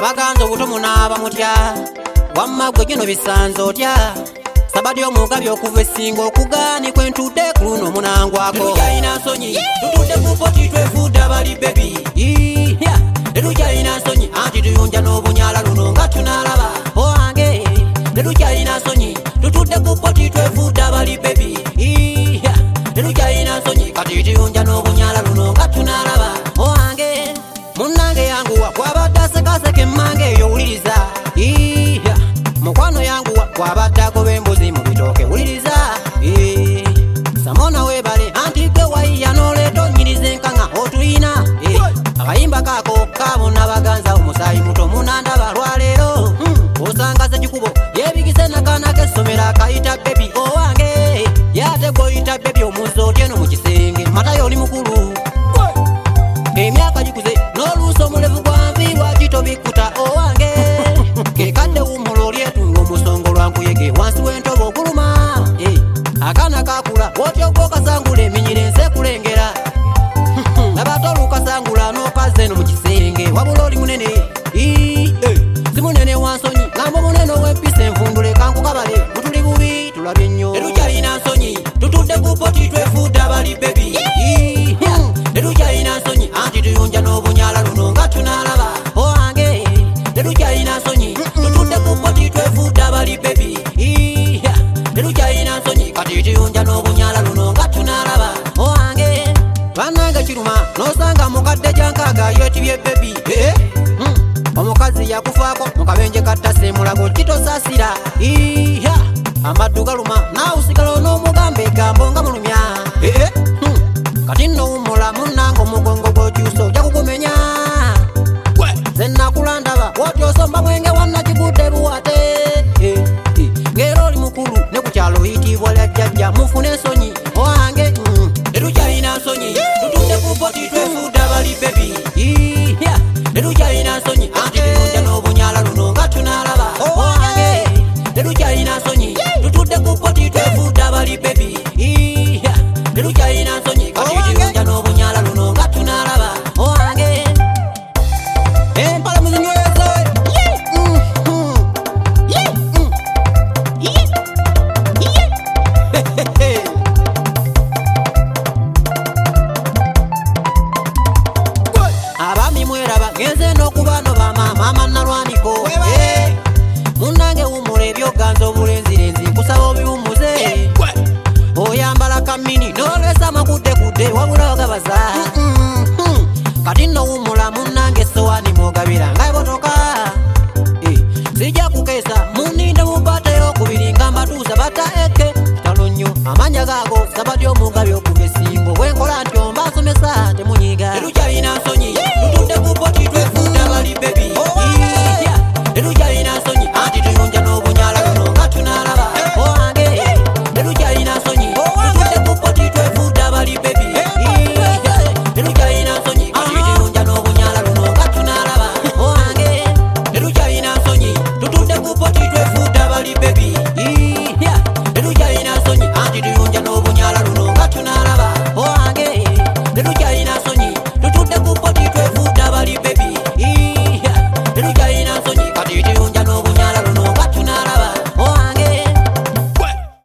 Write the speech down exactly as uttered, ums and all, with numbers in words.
abaganza obuto munaaba mutya wamma gwe gino bisanzo otya sabadi omugabi okuva essinga okugaani kwentudde ku luno omunangwako terukyalina nsonyi tutudde ku poti twefuudde abali bebi terukyalina nsonyi anti tuyunja n'obunyala luno nga tunalaba owange terukyalina nsonyi tutudde ku poti twefuudde abali bebi terukyalina nsonyi kati tuyunja n'obunyala luno nga tunalaba owange munnange yanguwa kwabadde asekaseka emmange eyo wuliriza mukwano yanguwa kwabadde agoba embuzi mu bitooke wuliriza samona webale anti gwe wayiya n'oleeta onnyiriza enkanga otuyina akayimba kaako kabona baganza omusaayi muto munandaba lwaleero osanga sekikubo yebigise nakaana k'essomero akayita bebi owange yate gwoyita bebi omuzi otyeno mu kisenge matayo oli mukulu emyaka gikuze n'oluusi omulevu gwanvi lwaki tobikkuta owange kekadde wumula olyetunga omusongo lwankuyege wansi w'entobo oguluma akaana kakula wotyo gw'okasangula eminyira ensi ekulengera nabato olukasangula n'okaze eno mu kisenge wabula oli munene si munene wansonyi ngamba omunene ow'empisa enfundule kankukabale mutuli bubi tulabye nnyo terukyalina nsonyi tutudde ku poti twefuudde abali bebi terukyalina nsonyi anti tuyunja n'obunyala luno nga tunalaba owange terukyalina nsonyi tutudde ku poti twefuudde abali bebi terukyalina nsonyi kati tuyunja n'obunyala luno nga tunalaba owange bannange kiruma n'osanga mukadde gyankaaga yeetibye bebi omukazi yakufaako mu kabenje kattase mulago kitosaasira amaddu galuma naawe osigala on'omugamba egambo nga mulumya kati nno wumula munnange omugongo gw'okyusa ojja kugumenya ze nakulandaba wotyosomba mwenge wannakigudde buwate ng'era oli mukulu ne ku kyalo oyitibwa lya jjajja mufune ensonyi owange terukyalina nsonyi tutudde ku poti twefuudde abali bebi terukyalina nsonyi anti tuyunja n'obunyala luno nga tunalaba owange terukyalina nsonyi tutudde ku poti twefuudde abali bebi terukyalina nsonyi kati tuyunja n'obunyala luno nga tunalaba owange empala muzinywezo abami mweraba genze n'okuba no bamama nalwaniko munnange wumula ebyoganza obulenzirenzi nkusaba obiwumuze oyambala kamini n'olwesa amakuddekudde wabula wagabaza kati nno wumula munnange essowaani mwogabira nga ebotoka sijja kukeesa muninde mubata ey'okubiri nga mbatuusa bata eke kitalo nnyo amanya gaago sabati omugabi okuva essingo bwenkola nti omba asomesa temunya